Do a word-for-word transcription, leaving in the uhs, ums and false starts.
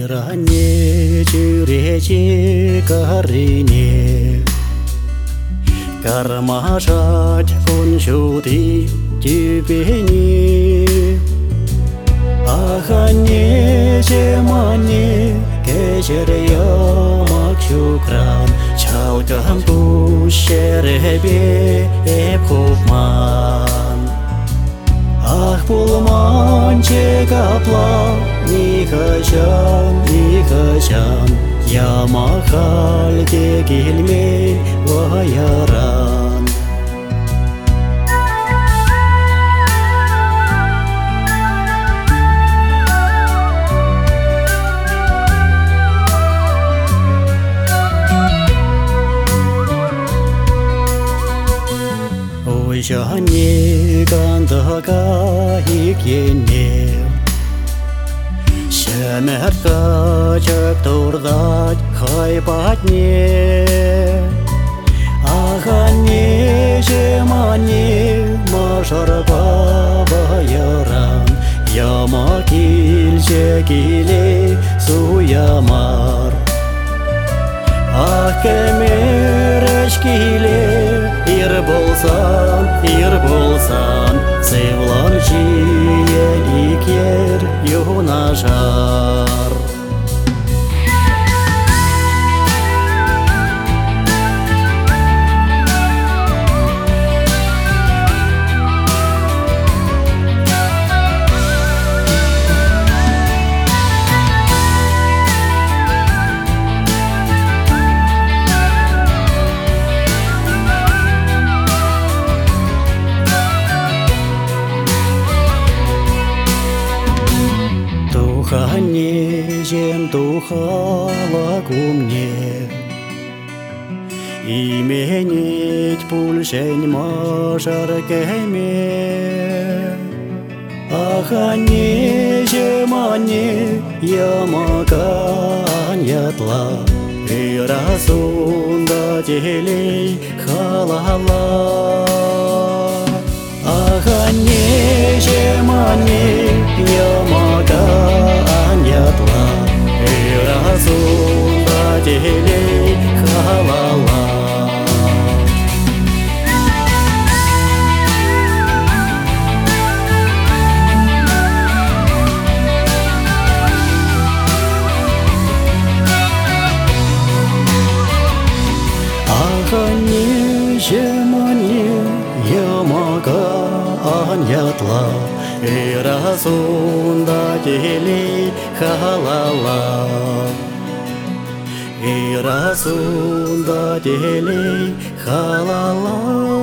Иране чиречи карине Кармашать кончуты тюпени Ахане чемане кечер ямак шукран Чалкам тушеребе эпхупман Ах пулман чекапла Никачан, никачан Ямахаль текильмей ваяран Ой, жане гандага икене Шемерка чактурдать хайпатне Ахане жемане машарба баяран Яма килче киле суямар Ах кемереш киле ир болсан, ир болсан Севлан жиен икер юнашар Тухане жем тухала кумне Именить пульшень мажар кеме Ахане жемане ямакан ятла Ирасунда телей халала Ахане жемане ямакан ятла Ирасунда телей халала Ахане жемане ямакан ятла Ирасунда телей халала Ирасунда телей халала